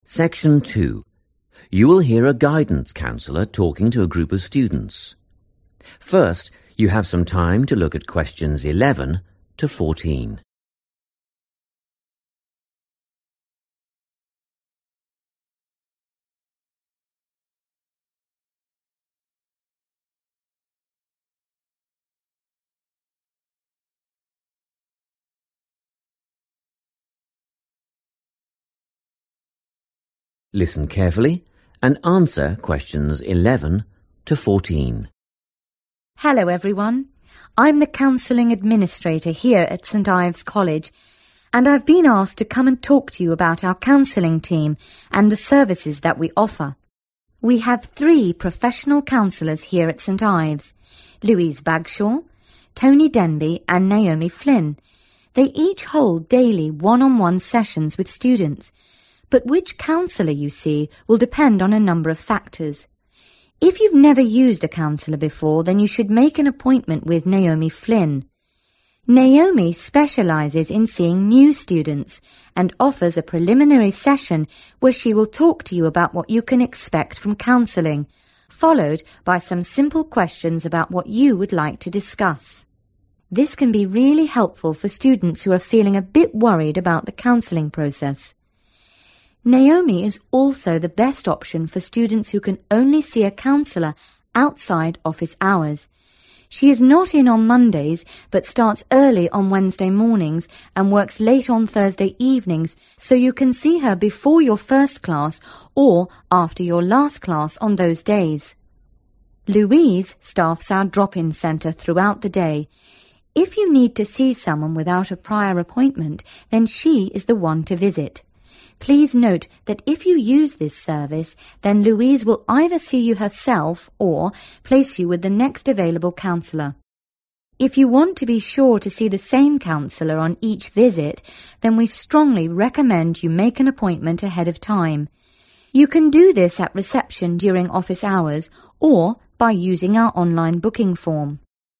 Section 2. You will hear a guidance counsellor talking to a group of students. First, you have some time to look at questions 11 to 14. Listen carefully and answer questions 11 to 14. Hello everyone. I'm the Counselling Administrator here at St Ives College, and I've been asked to come and talk to you about our counselling team and the services that we offer. We have 3 professional counsellors here at St Ives, Louise Bagshaw, Tony Denby and Naomi Flynn. They each hold daily one-on-one sessions with students, but which counsellor you see will depend on a number of factors. If you've never used a counsellor before, then you should make an appointment with Naomi Flynn. Naomi specialises in seeing new students and offers a preliminary session where she will talk to you about what you can expect from counselling, followed by some simple questions about what you would like to discuss. This can be really helpful for students who are feeling a bit worried about the counselling process. Naomi is also the best option for students who can only see a counsellor outside office hours. She is not in on Mondays but starts early on Wednesday mornings and works late on Thursday evenings, so you can see her before your first class or after your last class on those days. Louise staffs our drop-in centre throughout the day. If you need to see someone without a prior appointment, then she is the one to visit. Please note that if you use this service, then Louise will either see you herself or place you with the next available counsellor. If you want to be sure to see the same counsellor on each visit, then we strongly recommend you make an appointment ahead of time. You can do this at reception during office hours or by using our online booking form.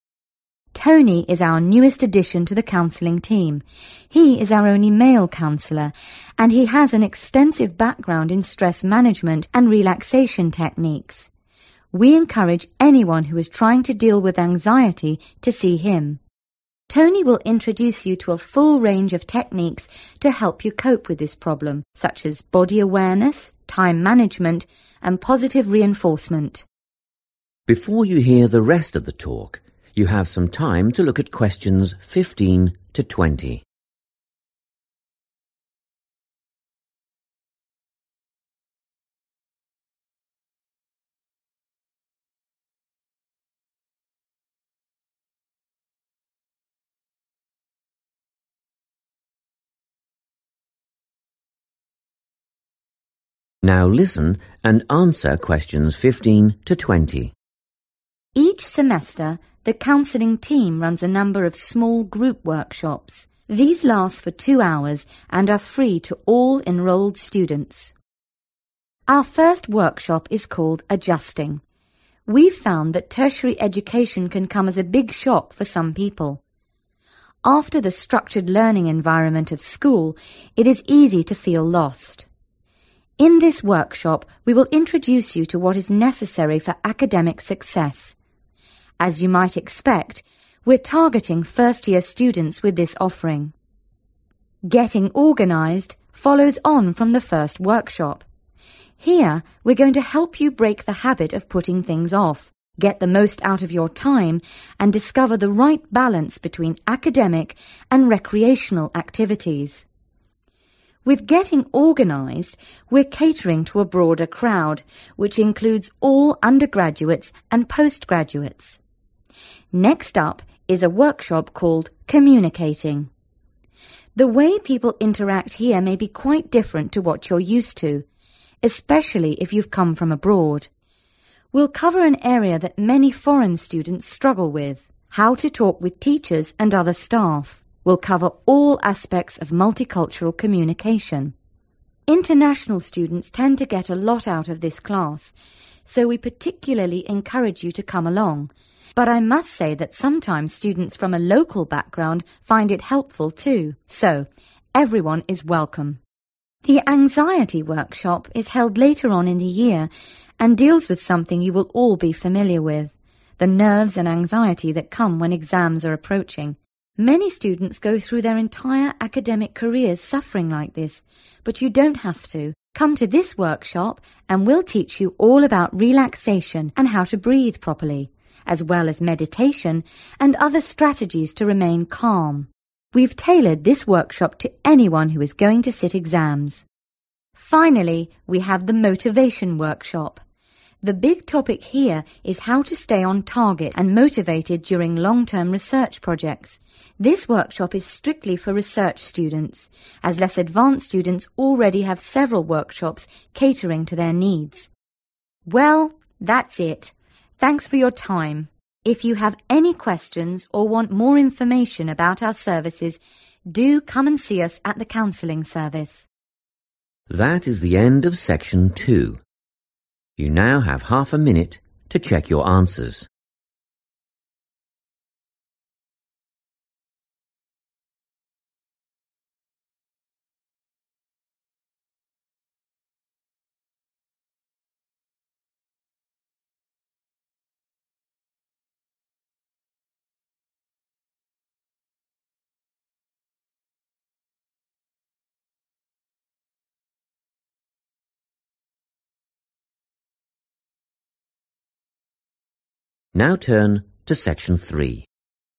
Tony is our newest addition to the counselling team. He is our only male counsellor, and he has an extensive background in stress management and relaxation techniques. We encourage anyone who is trying to deal with anxiety to see him. Tony will introduce you to a full range of techniques to help you cope with this problem, such as body awareness, time management, and positive reinforcement. Before you hear the rest of the talk, you have some time to look at questions 15 to 20. Now listen and answer questions 15 to 20. Each semester, the counselling team runs a number of small group workshops. These last for 2 hours and are free to all enrolled students. Our first workshop is called Adjusting. We've found that tertiary education can come as a big shock for some people. After the structured learning environment of school, it is easy to feel lost. In this workshop, we will introduce you to what is necessary for academic success. As you might expect, we're targeting first-year students with this offering. Getting organised follows on from the first workshop. Here, we're going to help you break the habit of putting things off, get the most out of your time, and discover the right balance between academic and recreational activities. With Getting Organised, we're catering to a broader crowd, which includes all undergraduates and postgraduates. Next up is a workshop called Communicating. The way people interact here may be quite different to what you're used to, especially if you've come from abroad. We'll cover an area that many foreign students struggle with: how to talk with teachers and other staff. We'll cover all aspects of multicultural communication. International students tend to get a lot out of this class, so we particularly encourage you to come along. But I must say that sometimes students from a local background find it helpful too, so everyone is welcome. The anxiety workshop is held later on in the year and deals with something you will all be familiar with, the nerves and anxiety that come when exams are approaching. Many students go through their entire academic careers suffering like this, but you don't have to. Come to this workshop and we'll teach you all about relaxation and how to breathe properly, as well as meditation and other strategies to remain calm. We've tailored this workshop to anyone who is going to sit exams. Finally, we have the motivation workshop. The big topic here is how to stay on target and motivated during long-term research projects. This workshop is strictly for research students, as less advanced students already have several workshops catering to their needs. Well, that's it. Thanks for your time. If you have any questions or want more information about our services, do come and see us at the counselling service. That is the end of section 2. You now have half a minute to check your answers. Now turn to section 3.